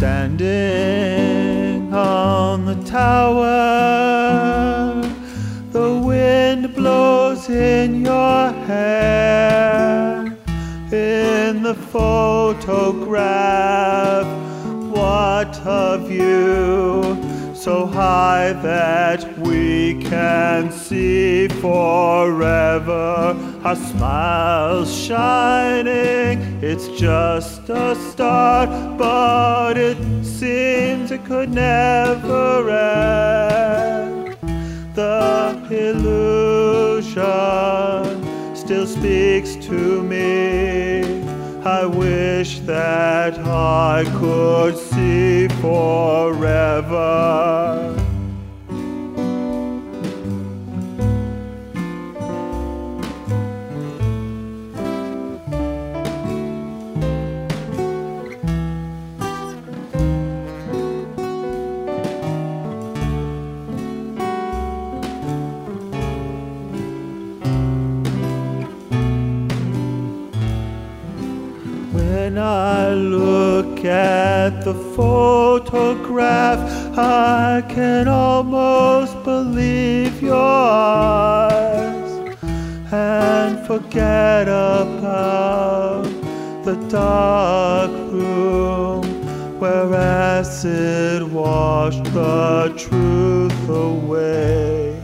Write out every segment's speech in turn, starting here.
Standing on the tower, the wind blows in your hair. In the photograph, what of you? So high that we can see forever. Our smile's shining, it's just a start, but it seems it could never end. The illusion still speaks to me. I wish that I could see forever. When I look at the photograph, I can almost believe your eyes and forget about the dark room where acid washed the truth away.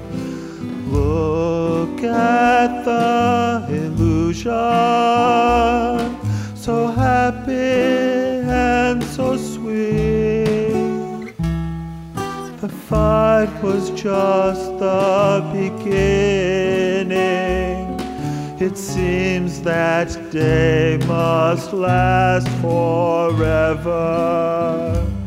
Look at the illusion, so happy and so sweet. The fight was just the beginning. It seems that day must last forever.